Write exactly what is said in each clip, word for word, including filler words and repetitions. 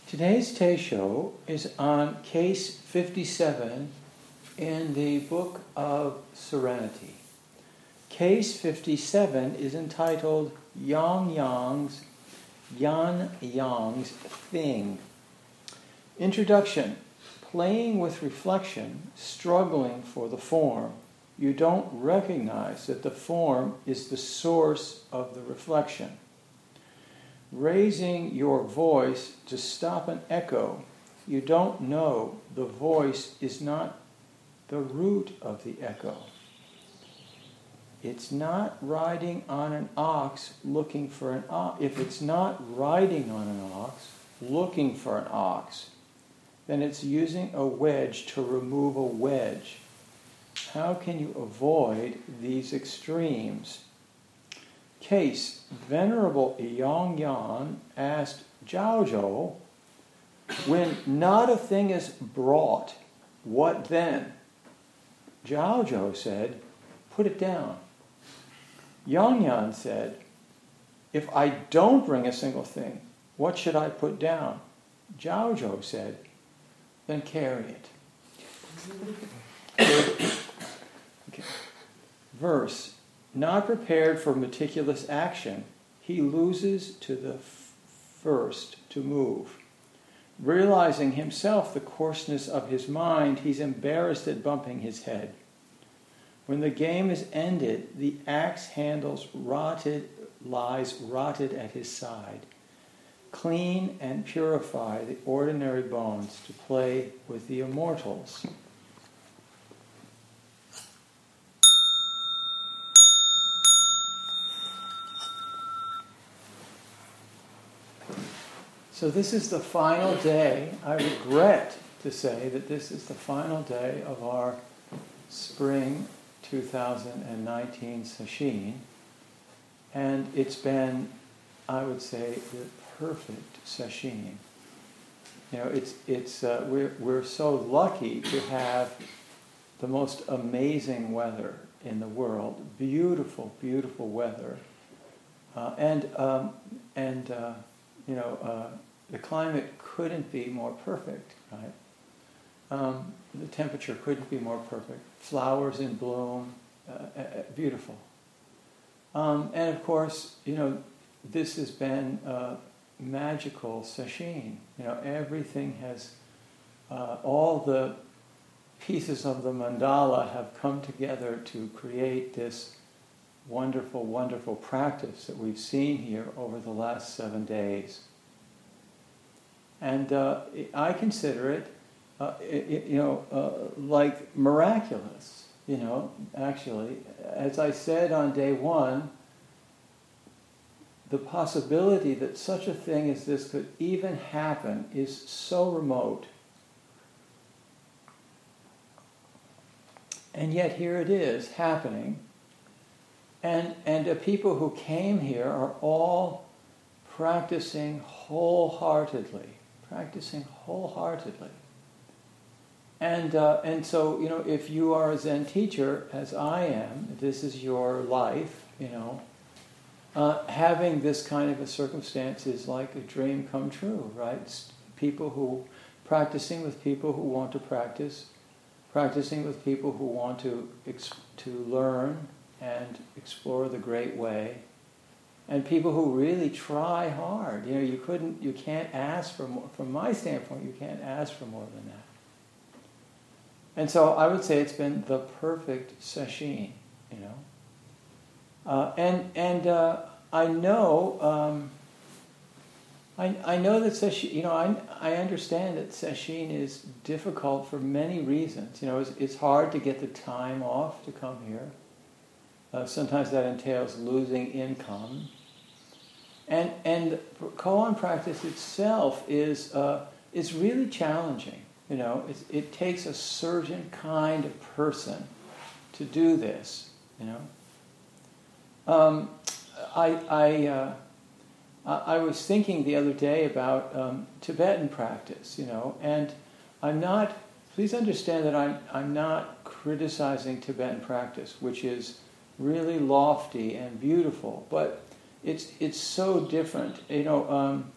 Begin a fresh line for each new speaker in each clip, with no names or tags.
Today's Teisho is on case fifty-seven in the Book of Serenity. Case fifty-seven is entitled Yang Yang's Yan Yang's Thing. Introduction. Playing with reflection, struggling for the form. You don't recognize that the form is the source of the reflection. Raising your voice to stop an echo, you don't know the voice is not the root of the echo. It's not riding on an ox looking for an ox. If it's not riding on an ox, looking for an ox, then it's using a wedge to remove a wedge. How can you avoid these extremes? Case, Venerable Yang Yan asked Jiaozhou, when not a thing is brought, what then? Jiaozhou said, put it down. Yang Yan said, if I don't bring a single thing, what should I put down? Jiaozhou said, then carry it. Okay. Verse, not prepared for meticulous action, he loses to the f- first to move. Realizing himself the coarseness of his mind, he's embarrassed at bumping his head. When the game is ended, the axe handles rotted, lies rotted at his side. Clean and purify the ordinary bones to play with the immortals. So this is the final day. I regret to say that this is the final day of our spring two thousand nineteen sesshin. And it's been, I would say, the perfect sesshin. You know, it's it's uh, we're we're so lucky to have the most amazing weather in the world. Beautiful, beautiful weather, uh, and um, and uh, you know. Uh, The climate couldn't be more perfect, right? Um, the temperature couldn't be more perfect. Flowers in bloom, uh, uh, beautiful. Um, and of course, you know, this has been a magical sesshin. You know, everything has, uh, all the pieces of the mandala have come together to create this wonderful, wonderful practice that we've seen here over the last seven days. And uh, I consider it, uh, it you know, uh, like miraculous, you know, actually. As I said on day one, the possibility that such a thing as this could even happen is so remote. And yet here it is happening. And, and the people who came here are all practicing wholeheartedly. Practicing wholeheartedly. And uh, and so, you know, if you are a Zen teacher, as I am, this is your life, you know, uh, having this kind of a circumstance is like a dream come true, right? It's people who, practicing with people who want to practice, practicing with people who want to ex- to learn and explore the great way, and people who really try hard. You know, you couldn't, you can't ask for more. From my standpoint, you can't ask for more than that. And so I would say it's been the perfect sesshin, you know. Uh, and and uh, I know, um, I I know that sesshin, you know, I I understand that sesshin is difficult for many reasons. You know, it's, it's hard to get the time off to come here. Uh, sometimes that entails losing income. And and koan practice itself is uh, is really challenging. You know, it's, it takes a certain kind of person to do this. You know, um, I I uh, I was thinking the other day about um, Tibetan practice. You know, and I'm not. Please understand that I'm I'm not criticizing Tibetan practice, which is really lofty and beautiful, but it's it's so different. You know, um,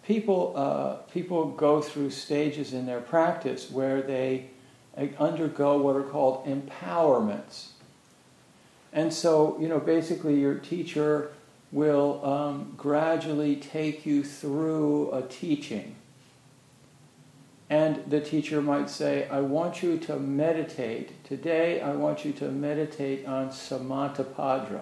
people uh, people go through stages in their practice where they undergo what are called empowerments. And so, you know, basically your teacher will um, gradually take you through a teaching. And the teacher might say, I want you to meditate. Today I want you to meditate on Samantabhadra.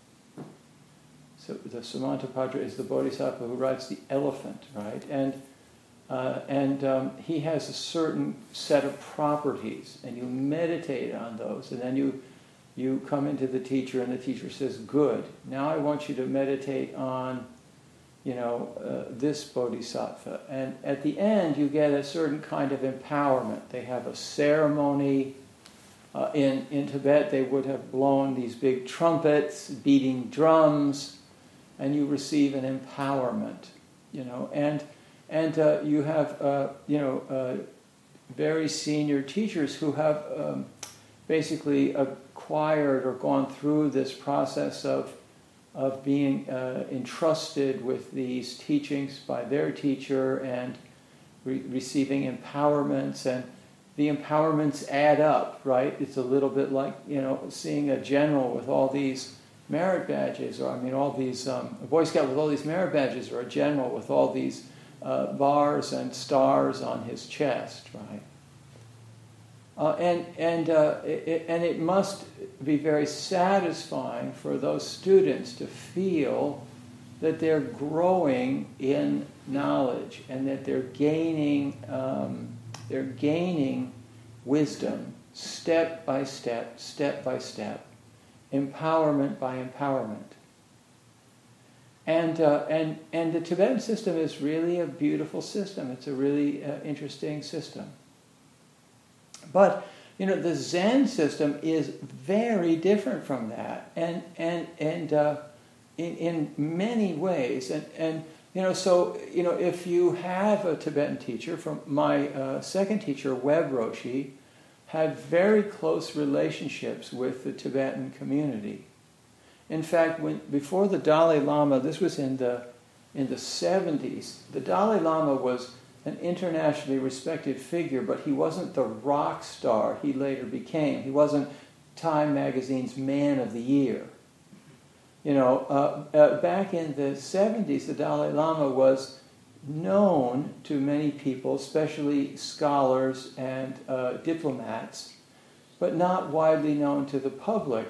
So the Samantabhadra is the bodhisattva who rides the elephant, right? And uh, and um, he has a certain set of properties, and you meditate on those, and then you you come into the teacher, and the teacher says, good, now I want you to meditate on, you know, uh, this bodhisattva. And at the end, you get a certain kind of empowerment. They have a ceremony. Uh, in, in Tibet, they would have blown these big trumpets, beating drums, and you receive an empowerment, you know. And and uh, you have, uh, you know, uh, very senior teachers who have um, basically acquired or gone through this process of of being uh, entrusted with these teachings by their teacher and re- receiving empowerments, and the empowerments add up, right? It's a little bit like, you know, seeing a general with all these merit badges, or I mean all these, um, a Boy Scout with all these merit badges, or a general with all these uh, bars and stars on his chest, right? Uh, and and uh, it, and it must be very satisfying for those students to feel that they're growing in knowledge and that they're gaining um, they're gaining wisdom step by step, step by step, empowerment by empowerment. And uh, and and the Tibetan system is really a beautiful system. It's a really uh, interesting system. But, you know, the Zen system is very different from that, and and and uh, in in many ways. And and you know, so you know, if you have a Tibetan teacher, from my uh, second teacher, Web Roshi, had very close relationships with the Tibetan community. In fact, when before the Dalai Lama, this was in the in the seventies, the Dalai Lama was an internationally respected figure, but he wasn't the rock star he later became. He wasn't Time magazine's Man of the Year. You know, uh, uh, back in the seventies, the Dalai Lama was known to many people, especially scholars and uh, diplomats, but not widely known to the public.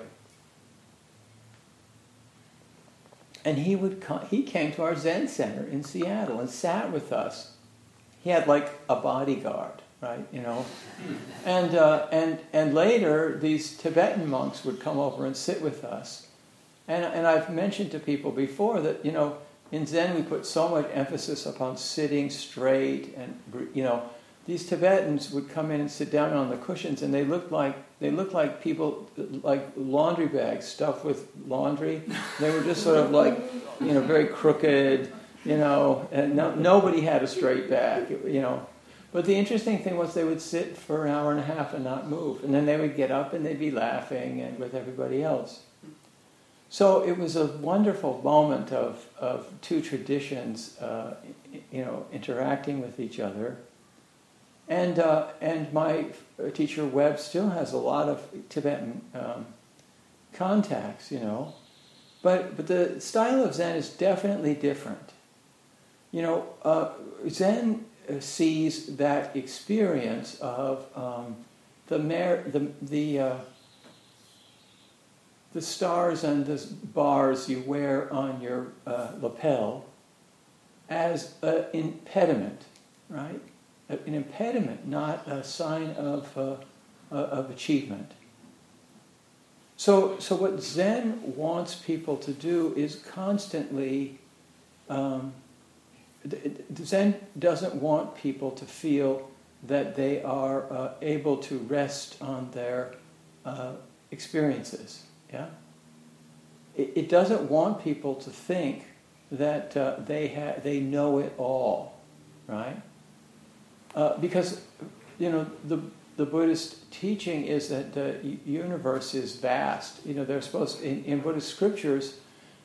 And he would come, he came to our Zen Center in Seattle and sat with us. He had like a bodyguard, right? You know, and uh, and and later these Tibetan monks would come over and sit with us, and and I've mentioned to people before that, you know, in Zen we put so much emphasis upon sitting straight, and you know, these Tibetans would come in and sit down on the cushions, and they looked like they looked like people like laundry bags stuffed with laundry. They were just sort of like, you know, very crooked. You know, and no, nobody had a straight back, you know. But the interesting thing was they would sit for an hour and a half and not move. And then they would get up and they'd be laughing and with everybody else. So it was a wonderful moment of, of two traditions, uh, you know, interacting with each other. And uh, and my teacher, Webb, still has a lot of Tibetan um, contacts, you know. But, but the style of Zen is definitely different. You know, uh, Zen sees that experience of um, the mer- the the uh, the stars and the bars you wear on your uh, lapel as an impediment, right? An impediment, not a sign of uh, of achievement. So, so what Zen wants people to do is constantly. Um, Zen doesn't want people to feel that they are uh, able to rest on their uh, experiences. Yeah, it, it doesn't want people to think that uh, they ha- they know it all, right? Uh, because you know the the Buddhist teaching is that the universe is vast. You know, they're supposed in, in Buddhist scriptures.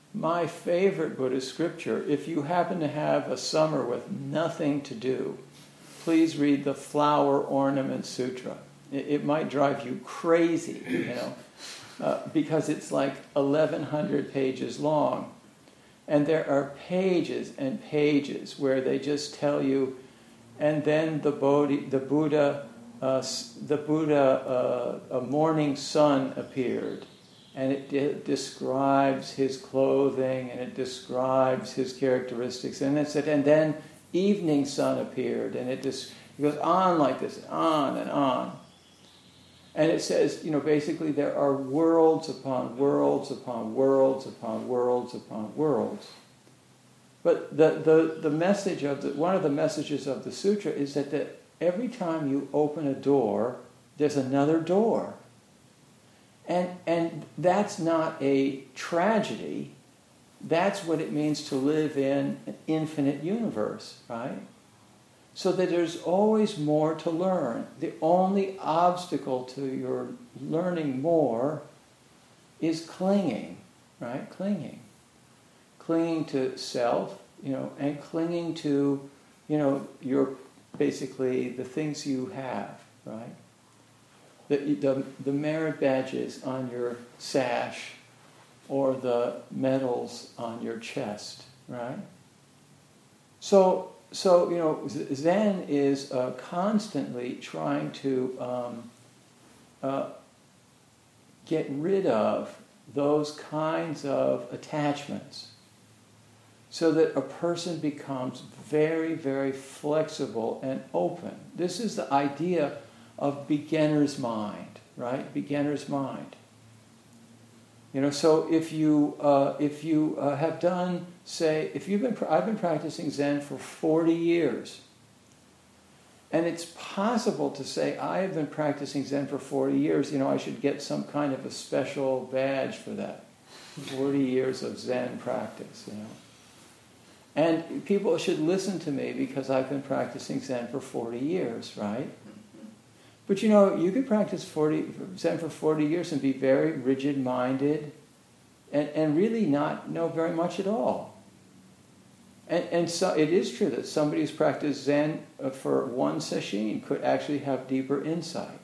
my favorite Buddhist scripture, if you happen to have a summer with nothing to do, please read the Flower Ornament Sutra. It, it might drive you crazy, you know, uh, because it's like eleven hundred pages long. And there are pages and pages where they just tell you, and then the Bodhi, the Buddha, uh, the Buddha, uh, a morning sun appeared, and it de- describes his clothing and it describes his characteristics, and it said, and then evening sun appeared, and it just it goes on like this, on and on. And it says, you know, basically there are worlds upon worlds upon worlds upon worlds upon worlds. But the, the, the message of the, one of the messages of the sutra is that the, every time you open a door, there's another door. And, and that's not a tragedy. That's what it means to live in an infinite universe, right? So that there's always more to learn. The only obstacle to your learning more is clinging, right? Clinging. Clinging to self, you know, and clinging to, you know, your, basically the things you have, right? The, the, the merit badges on your sash or the medals on your chest, right? So, So, you know, Zen is uh, constantly trying to um, uh, get rid of those kinds of attachments so that a person becomes very, very flexible and open. This is the idea of beginner's mind, right? Beginner's mind. You know, so if you uh, if you uh, have done, say, if you've been, I've been practicing Zen for forty years, and it's possible to say I have been practicing Zen for forty years. You know, I should get some kind of a special badge for that. forty years of Zen practice. You know, and people should listen to me because I've been practicing Zen for forty years, right? But you know, you could practice forty, Zen for forty years and be very rigid-minded and, and really not know very much at all. And, and so it is true that somebody who's practiced Zen for one sesshin could actually have deeper insight.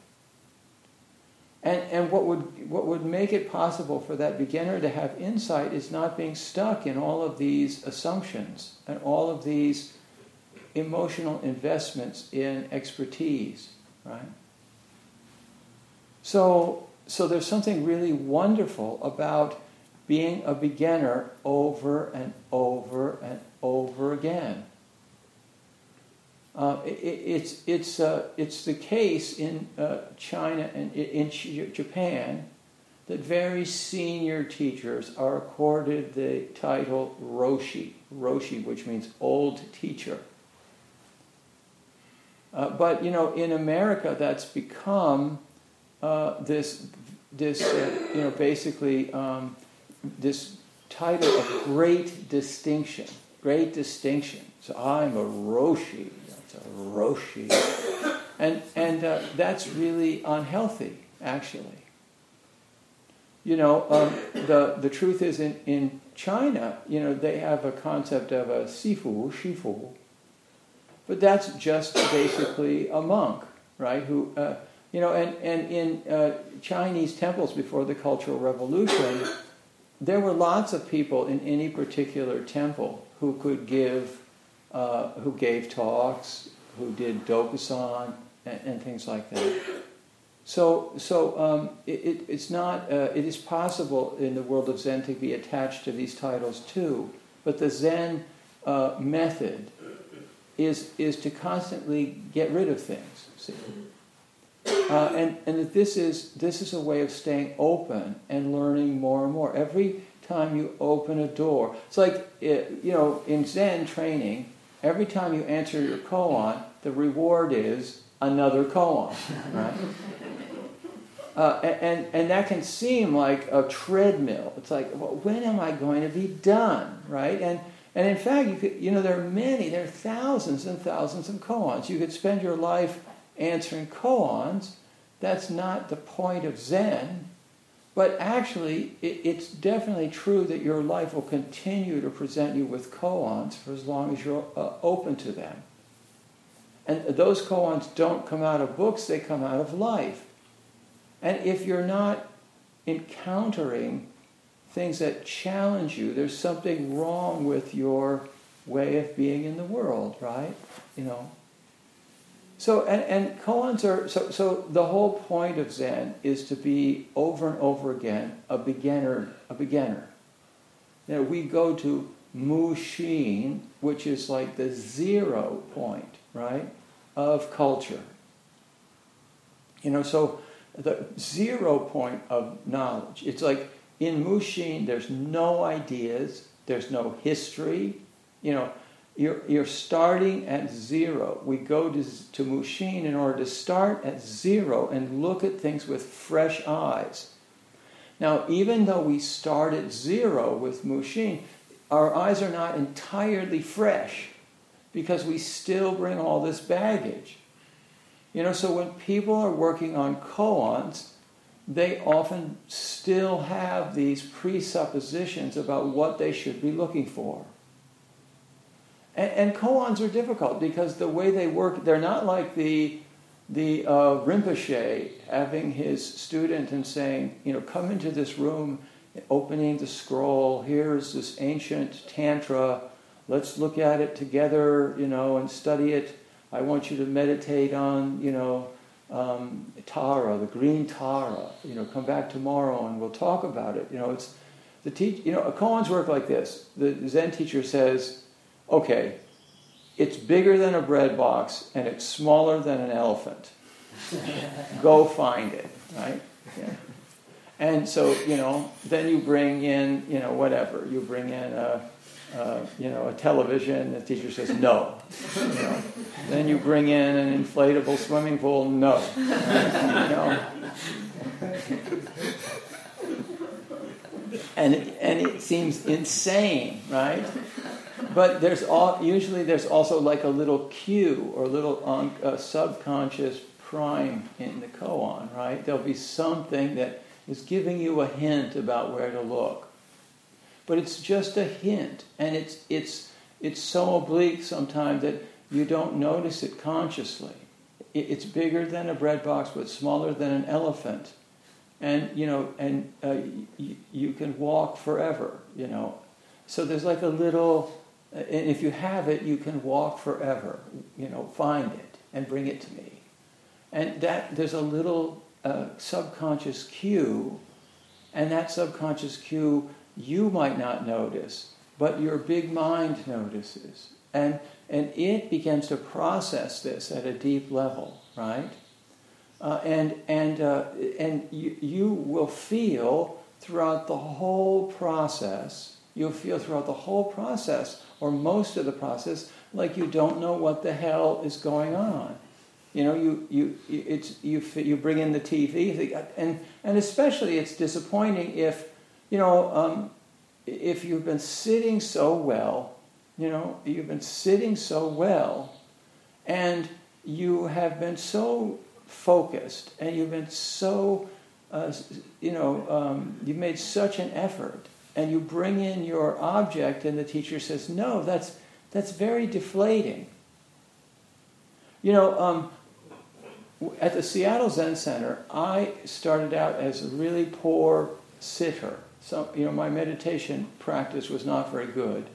And, and what would, what would make it possible for that beginner to have insight is not being stuck in all of these assumptions and all of these emotional investments in expertise, right? So, so there's something really wonderful about being a beginner over and over and over again. Uh, it, it's it's uh, it's the case in uh, China and in Japan that very senior teachers are accorded the title Roshi, Roshi, which means old teacher. Uh, but you know, in America, that's become Uh, this, this, uh, you know, basically um, this title of great distinction, great distinction. So I'm a Roshi, that's a Roshi, and and uh, that's really unhealthy, actually. You know, um, the the truth is in in China, you know, they have a concept of a sifu, shifu, but that's just basically a monk, right? Who uh, You know, and, and in uh, Chinese temples before the Cultural Revolution, there were lots of people in any particular temple who could give, uh, who gave talks, who did dokusan, and, and things like that. So, so um, it, it, it's not. Uh, it is possible in the world of Zen to be attached to these titles too, but the Zen uh, method is is to constantly get rid of things. See. Uh, and and that this is this is a way of staying open and learning more and more. Every time you open a door, it's like it, you know in Zen training. Every time you answer your koan, the reward is another koan, right? uh, and and that can seem like a treadmill. It's like, well, when am I going to be done, right? And and in fact, you could, you know there are many, there are thousands and thousands of koans. You could spend your life answering koans. That's not the point of Zen. But actually, it, it's definitely true that your life will continue to present you with koans for as long as you're uh, open to them. And those koans don't come out of books, they come out of life. And if you're not encountering things that challenge you, there's something wrong with your way of being in the world, right? You know. So, and, and koans are, so, so the whole point of Zen is to be over and over again a beginner, a beginner. You know, we go to Mushin, which is like the zero point, right, of culture. You know, so the zero point of knowledge. It's like in Mushin, there's no ideas, there's no history, you know, You're, you're starting at zero. We go to, to Mushin in order to start at zero and look at things with fresh eyes. Now, even though we start at zero with Mushin, our eyes are not entirely fresh because we still bring all this baggage. You know, so when people are working on koans, they often still have these presuppositions about what they should be looking for. And, and koans are difficult because the way they work, they're not like the the uh, Rinpoche having his student and saying, you know, come into this room, opening the scroll, here's this ancient tantra, let's look at it together, you know, and study it. I want you to meditate on, you know, um, Tara, the green Tara, you know, come back tomorrow and we'll talk about it. You know, it's the teach. You know, koans work like this. The Zen teacher says, okay, it's bigger than a bread box and it's smaller than an elephant. Go find it, right? Yeah. And so, you know, then you bring in, you know, whatever. You bring in a, a you know, a television. The teacher says no. You know. Then you bring in an inflatable swimming pool. No. You know. And and it seems insane, right? But there's all, usually there's also like a little cue or a little un, uh, subconscious prime in the koan, right? There'll be something that is giving you a hint about where to look. But it's just a hint, and it's it's it's so oblique sometimes that you don't notice it consciously. It, it's bigger than a bread box, but smaller than an elephant. And, you know, and uh, y- you can walk forever, you know. So there's like a little... And if you have it, you can walk forever. You know, find it and bring it to me. And that there's a little uh, subconscious cue, and that subconscious cue you might not notice, but your big mind notices, and and it begins to process this at a deep level, right? Uh, and and uh, and you, you will feel throughout the whole process. You'll feel throughout the whole process, or most of the process, like you don't know what the hell is going on. You know, you you it's you you bring in the T V, and and especially it's disappointing if, you know, um, if you've been sitting so well, you know, you've been sitting so well, and you have been so focused, and you've been so, uh, you know, um, you've made such an effort. And you bring in your object, and the teacher says, no, that's that's very deflating. You know, um, at the Seattle Zen Center, I started out as a really poor sitter. So, you know, my meditation practice was not very good.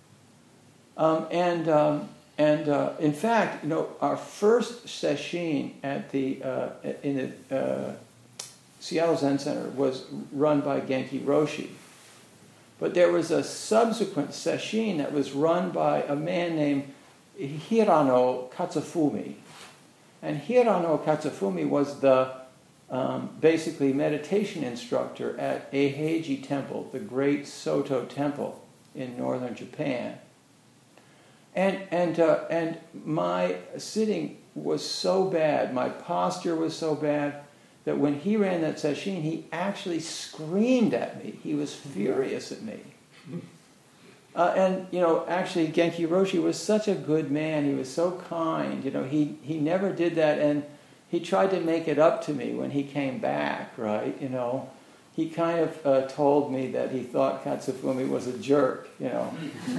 Um, and um, and uh, in fact, you know, our first sesshin at the uh, in the uh, Seattle Zen Center was run by Genki Roshi. But there was a subsequent sesshin that was run by a man named Hirano Katsufumi. And Hirano Katsufumi was the um, basically meditation instructor at Eiheiji Temple, the great Soto temple in northern Japan. And and uh, and my sitting was so bad, my posture was so bad, that when he ran that sesshin, he actually screamed at me. He was furious at me. Uh, and, you know, actually, Genki Roshi was such a good man. He was so kind. You know, he, he never did that. And he tried to make it up to me when he came back, right? You know, he kind of uh, told me that he thought Katsufumi was a jerk, you know.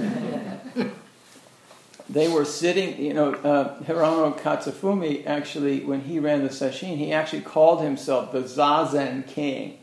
They were sitting, you know, uh, Hirano Katsufumi actually, when he ran the sesshin, he actually called himself the Zazen King.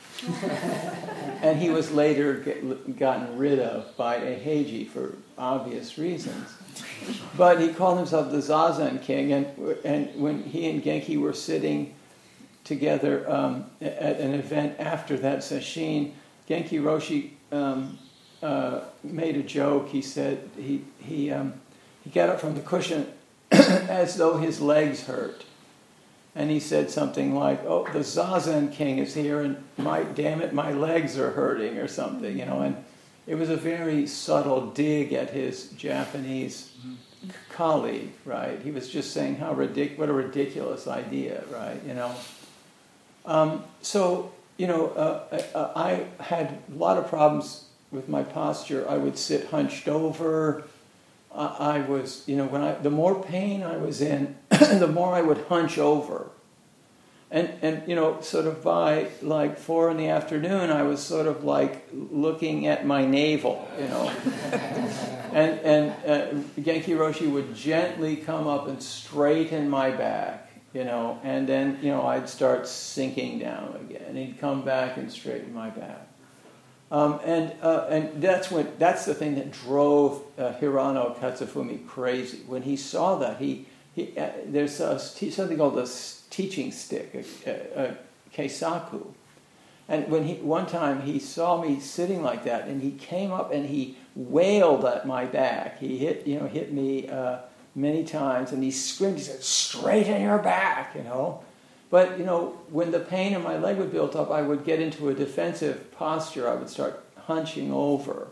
And he was later get, gotten rid of by Eiheiji for obvious reasons. But he called himself the Zazen King, and and when he and Genki were sitting together um, at an event after that sesshin, Genki Roshi um, uh, made a joke. He said he he um, he got up from the cushion as though his legs hurt. And he said something like, "Oh, the Zazen King is here, and my damn it, my legs are hurting," or something, you know. And it was a very subtle dig at his Japanese c- colleague, right? He was just saying how ridic- what a ridiculous idea, right? You know. Um, so, you know, uh, I, I had a lot of problems with my posture. I would sit hunched over. I was, you know, when I, the more pain I was in, the more I would hunch over. And, and, you know, sort of by like four in the afternoon, I was sort of like looking at my navel, you know. and and uh, Genki Roshi would gently come up and straighten my back, you know, and then, you know, I'd start sinking down again. And he'd come back and straighten my back. Um, and uh, and that's when that's the thing that drove uh, Hirano Katsufumi crazy. When he saw that, he he uh, there's a, something called a teaching stick, a, a, a keisaku. And when he one time he saw me sitting like that, and he came up and he wailed at my back. He hit you know hit me uh, many times, and he screamed. He said, "Straighten your back," you know. But, you know, when the pain in my leg would build up, I would get into a defensive posture. I would start hunching over.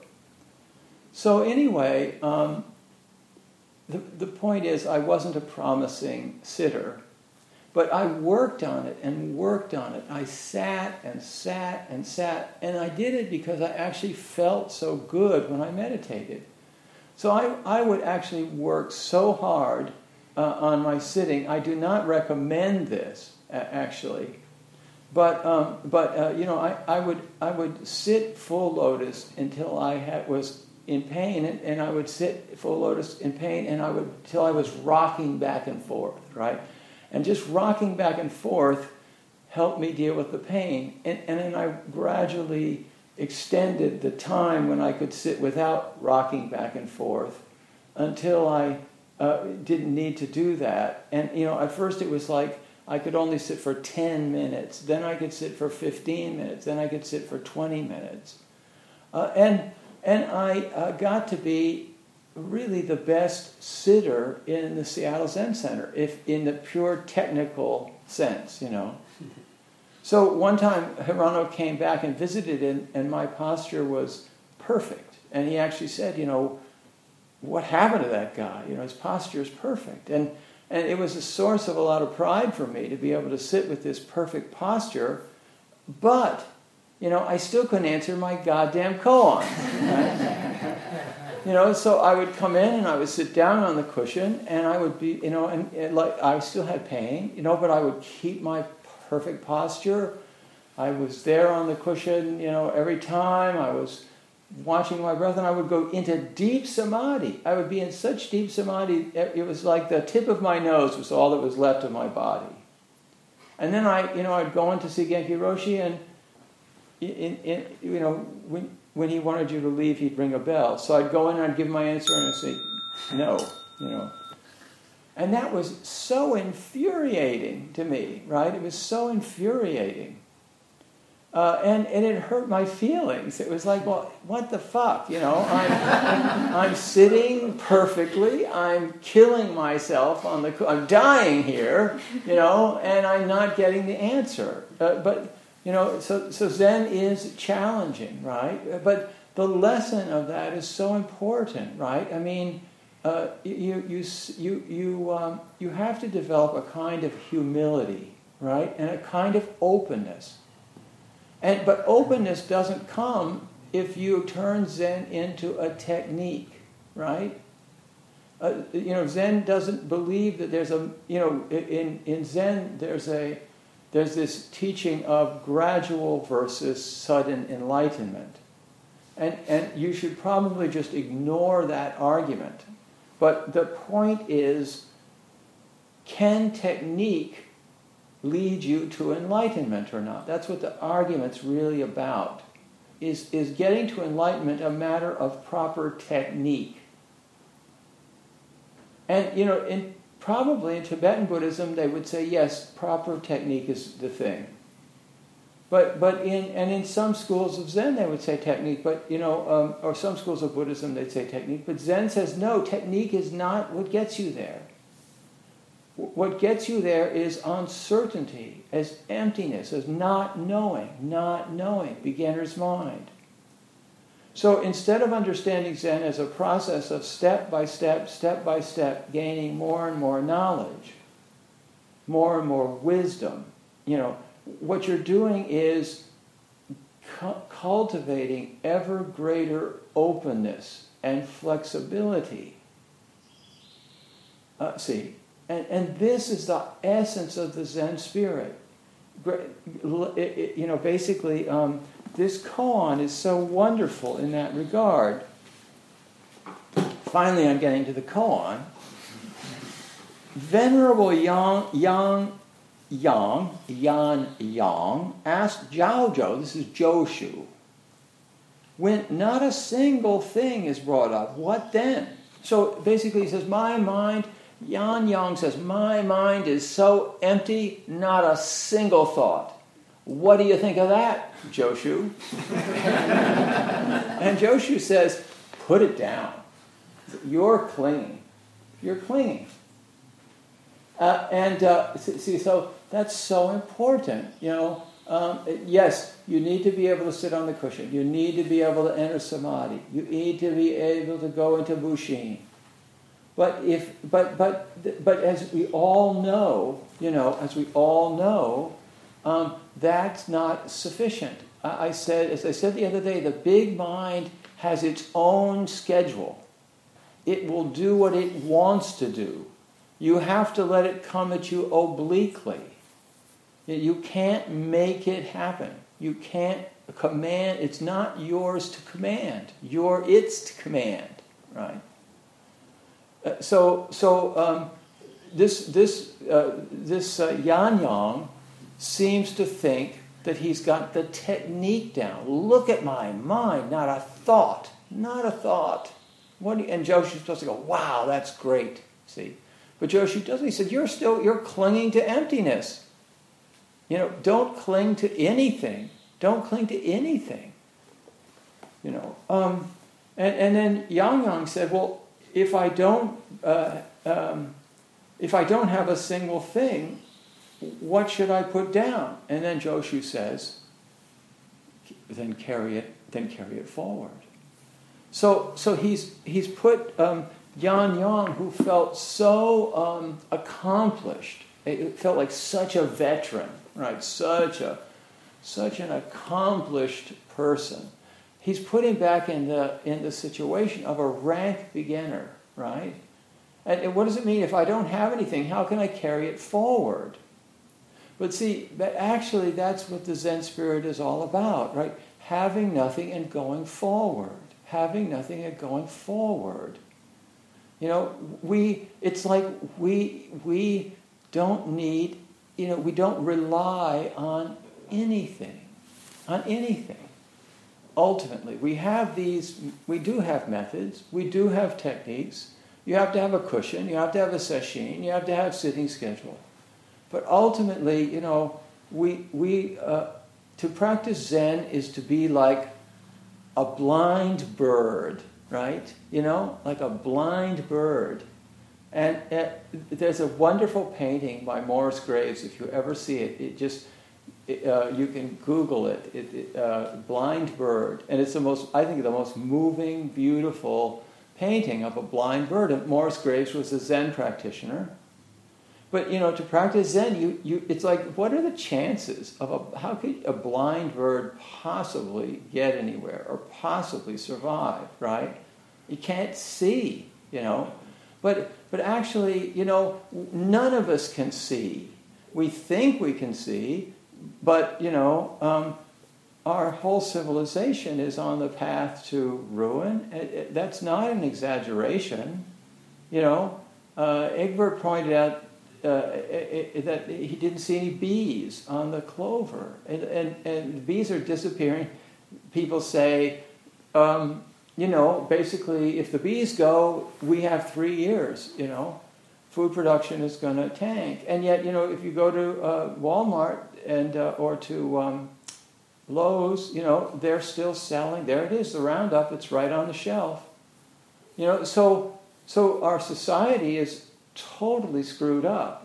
So anyway, um, the, the point is I wasn't a promising sitter. But I worked on it and worked on it. I sat and sat and sat. And I did it because I actually felt so good when I meditated. So I, I would actually work so hard uh, on my sitting. I do not recommend this. Actually, but um, but uh, you know, I, I would I would sit full lotus until I had, was in pain, and, and I would sit full lotus in pain, and I would till I was rocking back and forth, right, and just rocking back and forth helped me deal with the pain, and and then I gradually extended the time when I could sit without rocking back and forth until I uh, didn't need to do that, and you know, at first it was like I could only sit for ten minutes. Then I could sit for fifteen minutes. Then I could sit for twenty minutes. Uh, and and I uh, got to be really the best sitter in the Seattle Zen Center, if in the pure technical sense, you know. So one time Hirano came back and visited, and, and my posture was perfect. And he actually said, you know, what happened to that guy? You know, his posture is perfect. And And it was a source of a lot of pride for me to be able to sit with this perfect posture, but, you know, I still couldn't answer my goddamn koan. Right? You know, so I would come in and I would sit down on the cushion, and I would be, you know, and, and like I still had pain, you know, but I would keep my perfect posture. I was there on the cushion, you know, every time. I was watching my breath, and I would go into deep samadhi. I would be in such deep samadhi, it was like the tip of my nose was all that was left of my body. And then I, you know, I'd go in to see Genki Roshi, and in, in, you know, when when he wanted you to leave, he'd ring a bell. So I'd go in and I'd give my answer, and I'd say, no, you know. And that was so infuriating to me, right? It was so infuriating. Uh, and, and it hurt my feelings. It was like, well, what the fuck? You know, I'm, I'm sitting perfectly. I'm killing myself on the, I'm dying here, you know, and I'm not getting the answer. Uh, but, you know, so, so Zen is challenging, right? But the lesson of that is so important, right? I mean, uh, you, you, you, you, um, you have to develop a kind of humility, right? And a kind of openness. And, but openness doesn't come if you turn Zen into a technique, right? Uh, you know, Zen doesn't believe that there's a, you know, in, in Zen there's a, there's this teaching of gradual versus sudden enlightenment. And, and you should probably just ignore that argument. But the point is, can technique lead you to enlightenment or not? That's what the argument's really about. Is, is getting to enlightenment a matter of proper technique? And, you know, in, probably in Tibetan Buddhism, they would say, yes, proper technique is the thing. But, but in, and in some schools of Zen, they would say technique, but, you know, um, or some schools of Buddhism, they'd say technique. But Zen says, no, technique is not what gets you there. What gets you there is uncertainty, as emptiness, as not knowing, not knowing, beginner's mind. So instead of understanding Zen as a process of step by step, step by step, gaining more and more knowledge, more and more wisdom, you know, what you're doing is cu- cultivating ever greater openness and flexibility. Uh, see, and, and this is the essence of the Zen spirit. You know, basically, um, this koan is so wonderful in that regard. Finally, I'm getting to the koan. Venerable Yang, Yang, Yang, Yan Yang asked Jiaozhou, this is Joshu, when not a single thing is brought up, what then? So basically he says, my mind, Yan Yang says, my mind is so empty, not a single thought. What do you think of that, Joshu? And Joshu says, put it down. You're clinging. You're clinging. Uh, and uh, see, so that's so important. You know, um, yes, you need to be able to sit on the cushion. You need to be able to enter samadhi. You need to be able to go into bushin. But if, but but but as we all know, you know, as we all know, um, that's not sufficient. I, I said, as I said the other day, the big mind has its own schedule. It will do what it wants to do. You have to let it come at you obliquely. You can't make it happen. You can't command. It's not yours to command. You're its to command, right? Uh, so, so um, this this uh, this uh, Yan Yang seems to think that he's got the technique down. Look at my mind, not a thought, not a thought. What do you, and Joshu's supposed to go, wow, that's great. See, but Joshu doesn't. He said, you're still you're clinging to emptiness. You know, don't cling to anything. Don't cling to anything. You know, um, and and then Yang Yang said, well, if I don't uh, um, if I don't have a single thing, what should I put down? And then Joshu says, then carry it, then carry it forward. So, so he's he's put um, Yan Yang, who felt so um, accomplished, it felt like such a veteran, right? Such a such an accomplished person. He's put him back in the in the situation of a rank beginner, right? And, and what does it mean if I don't have anything? How can I carry it forward? But see, but actually, that's what the Zen spirit is all about, right? Having nothing and going forward. Having nothing and going forward. You know, we, it's like we, we don't need, you know, we don't rely on anything, on anything. Ultimately, we have these, we do have methods, we do have techniques. You have to have a cushion, you have to have a sesshin, you have to have sitting schedule. But ultimately, you know, we, we, uh, to practice Zen is to be like a blind bird, right? You know, like a blind bird. And uh, there's a wonderful painting by Morris Graves, if you ever see it. It just, it, uh, you can Google it, it, it uh, Blind Bird. And it's the most, I think, the most moving, beautiful painting of a blind bird. And Morris Graves was a Zen practitioner. But, you know, to practice Zen, you, you, it's like, what are the chances of a, how could a blind bird possibly get anywhere or possibly survive, right? You can't see, you know. But, but actually, you know, none of us can see. we think we can see, but, you know, um, our whole civilization is on the path to ruin. It, it, that's not an exaggeration. You know, uh, Egbert pointed out uh, it, it, that he didn't see any bees on the clover, and, and, and the bees are disappearing. People say, um, you know, basically, if the bees go, we have three years, you know. Food production is going to tank. And yet, you know, if you go to uh, Walmart and uh, or to um, Lowe's, you know, they're still selling. There it is, the Roundup. It's right on the shelf. You know, so so our society is totally screwed up.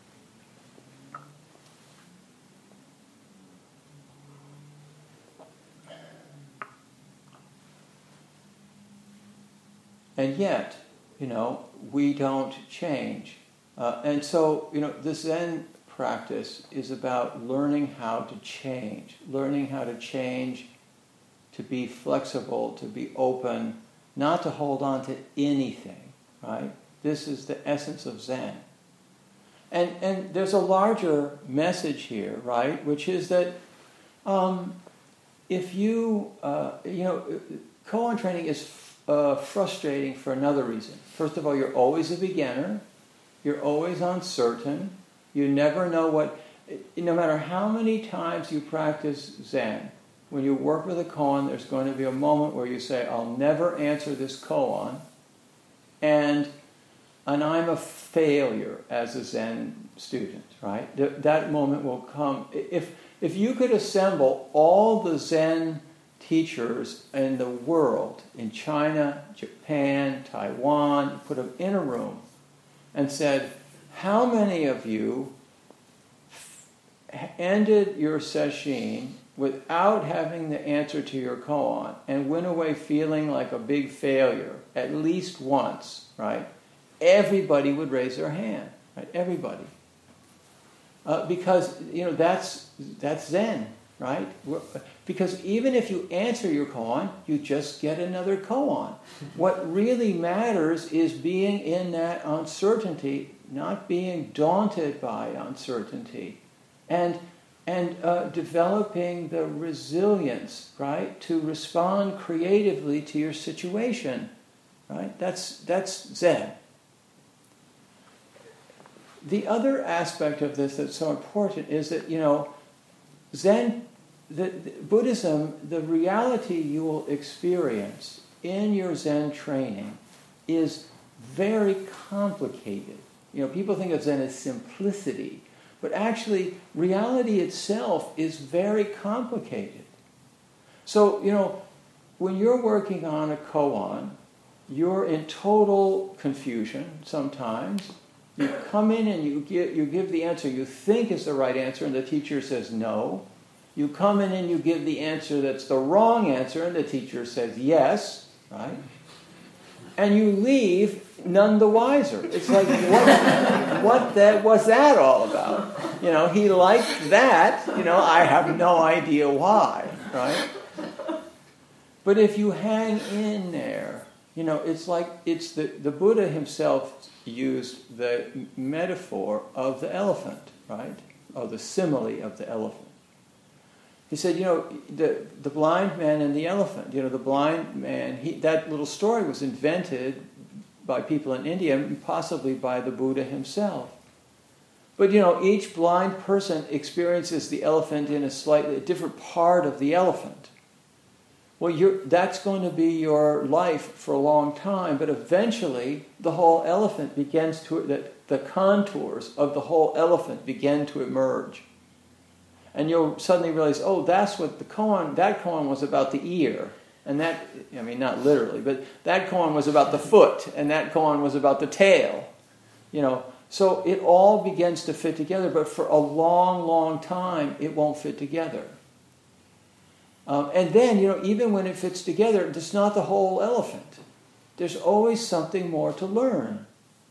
And yet, you know, we don't change. Uh, and so, you know, the Zen practice is about learning how to change, learning how to change, to be flexible, to be open, not to hold on to anything, right? This is the essence of Zen. And and there's a larger message here, right, which is that um, if you, uh, you know, koan training is Uh, frustrating for another reason. First of all, you're always a beginner. You're always uncertain. You never know what... No matter how many times you practice Zen, when you work with a koan, there's going to be a moment where you say, I'll never answer this koan, and and I'm a failure as a Zen student, right? Th- that moment will come. If if you could assemble all the Zen teachers in the world, in China, Japan, Taiwan, put them in a room and said, how many of you ended your sesshin without having the answer to your koan and went away feeling like a big failure at least once, right? Everybody would raise their hand, right? Everybody. Uh, because, you know, that's that's Zen, right? We're, because even if you answer your koan, you just get another koan. What really matters is being in that uncertainty, not being daunted by uncertainty, and and uh, developing the resilience, right, to respond creatively to your situation, right? That's that's Zen. The other aspect of this that's so important is that, you know, Zen, the, the Buddhism, the reality you will experience in your Zen training is very complicated. You know, people think of Zen as simplicity, but actually reality itself is very complicated. So, you know, when you're working on a koan, you're in total confusion sometimes. You come in and you give, you give the answer you think is the right answer, and the teacher says no. You come in and you give the answer that's the wrong answer, and the teacher says yes, right? And you leave none the wiser. It's like, what, what that was that all about? You know, he liked that. You know, I have no idea why, right? But if you hang in there, you know, it's like, it's the, the Buddha himself used the metaphor of the elephant, right? Or the simile of the elephant. He said, you know, the, the blind man and the elephant. You know, the blind man, he, that little story was invented by people in India, and possibly by the Buddha himself. But, you know, each blind person experiences the elephant in a slightly different part of the elephant. Well, you're, that's going to be your life for a long time, but eventually the whole elephant begins to, the, the contours of the whole elephant begin to emerge. And you'll suddenly realize, oh, that's what the koan, that koan was about the ear. And that, I mean, not literally, but that koan was about the foot, and that koan was about the tail. You know, so it all begins to fit together, but for a long, long time, it won't fit together. Um, and then, you know, even when it fits together, it's not the whole elephant. There's always something more to learn.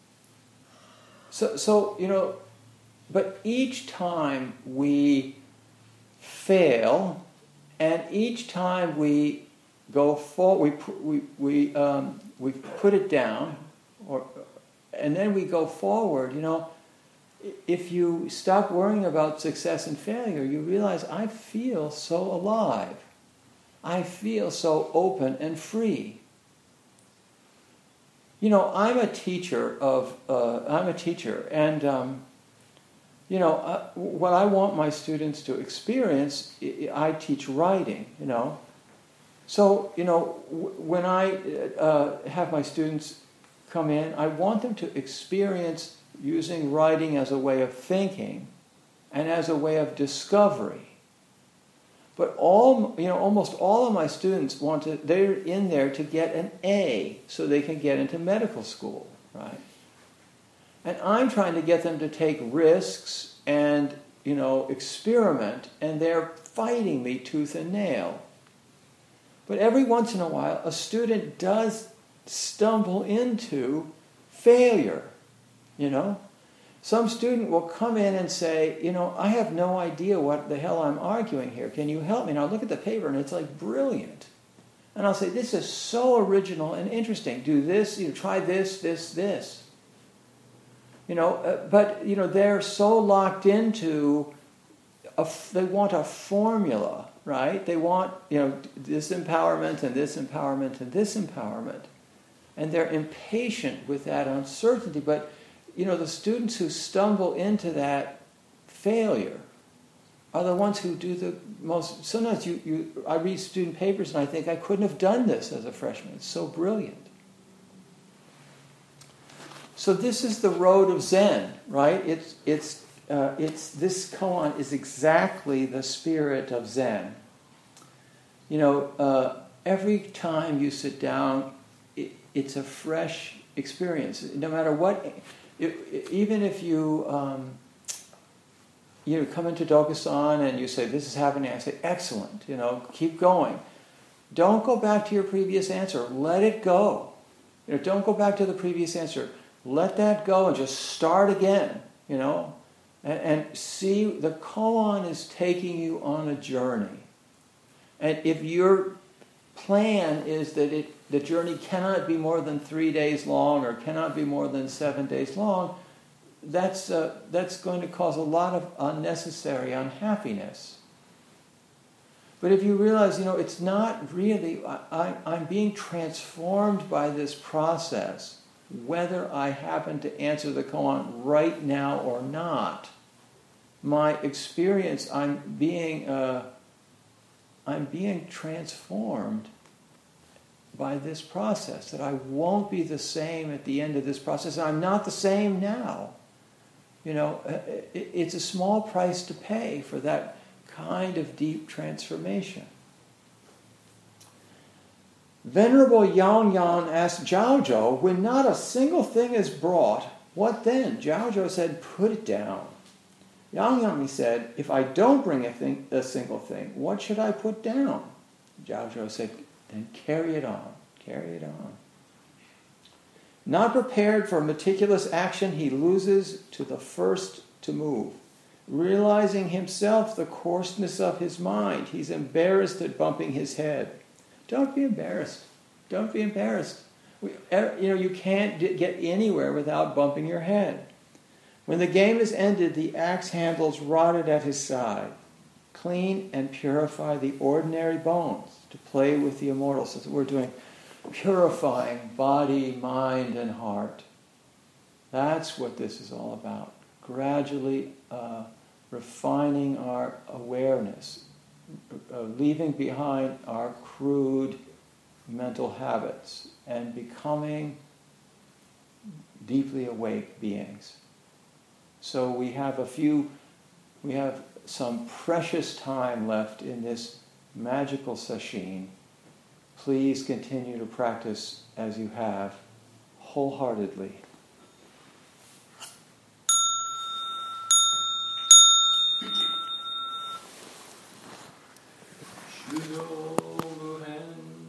So, so you know, but each time we fail, and each time we go forward, we we we um, we put it down, or and then we go forward. You know, if you stop worrying about success and failure, you realize I feel so alive. I feel so open and free. You know, I'm a teacher of, uh, I'm a teacher, and, um, you know, uh, what I want my students to experience, I teach writing, you know. So, you know, w- when I uh, have my students come in, I want them to experience using writing as a way of thinking and as a way of discovery. But all, you know, almost all of my students want to, they're in there to get an A so they can get into medical school, right? And I'm trying to get them to take risks and, you know, experiment, and they're fighting me tooth and nail. But every once in a while, a student does stumble into failure, you know. Some student will come in and say, you know, I have no idea what the hell I'm arguing here. Can you help me? And I'll look at the paper and it's like brilliant. And I'll say, this is so original and interesting. Do this, you know, try this, this, this. You know, uh, but, you know, they're so locked into, a, they want a formula, right? They want, you know, this empowerment and this empowerment and this empowerment. And they're impatient with that uncertainty. But, you know, the students who stumble into that failure are the ones who do the most. Sometimes you, you, I read student papers and I think I couldn't have done this as a freshman. It's so brilliant. So this is the road of Zen, right? It's it's uh, it's this koan is exactly the spirit of Zen. You know, uh, every time you sit down, it, it's a fresh experience. No matter what. It, it, even if you um, you know, come into Dokusan and you say, this is happening, I say, excellent, you know, keep going. Don't go back to your previous answer. Let it go. You know, don't go back to the previous answer. Let that go and just start again, you know. And, and see, the koan is taking you on a journey. And if your plan is that it the journey cannot be more than three days long or cannot be more than seven days long, that's, uh, that's going to cause a lot of unnecessary unhappiness. But if you realize, you know, it's not really, I, I, I'm being transformed by this process, whether I happen to answer the koan right now or not. My experience, I'm being, uh, I'm being transformed by this process, that I won't be the same at the end of this process. I'm not the same now. You know, it's a small price to pay for that kind of deep transformation. Venerable Yang Yan asked Jiaozhou, when not a single thing is brought, what then? Jiaozhou said, put it down. Yang Yan said, if I don't bring a, thing, a single thing, what should I put down? Jiaozhou said, then carry it on, carry it on. Not prepared for meticulous action, he loses to the first to move. Realizing himself the coarseness of his mind, he's embarrassed at bumping his head. Don't be embarrassed. Don't be embarrassed. We, you know, you can't get anywhere without bumping your head. When the game is ended, the axe handles rotted at his side. Clean and purify the ordinary bones to play with the immortal. So we're doing purifying body, mind, and heart. That's what this is all about. Gradually uh, refining our awareness, uh, leaving behind our crude mental habits, and becoming deeply awake beings. So we have a few, we have some precious time left in this magical sesshin. Please continue to practice as you have, wholeheartedly. Shudo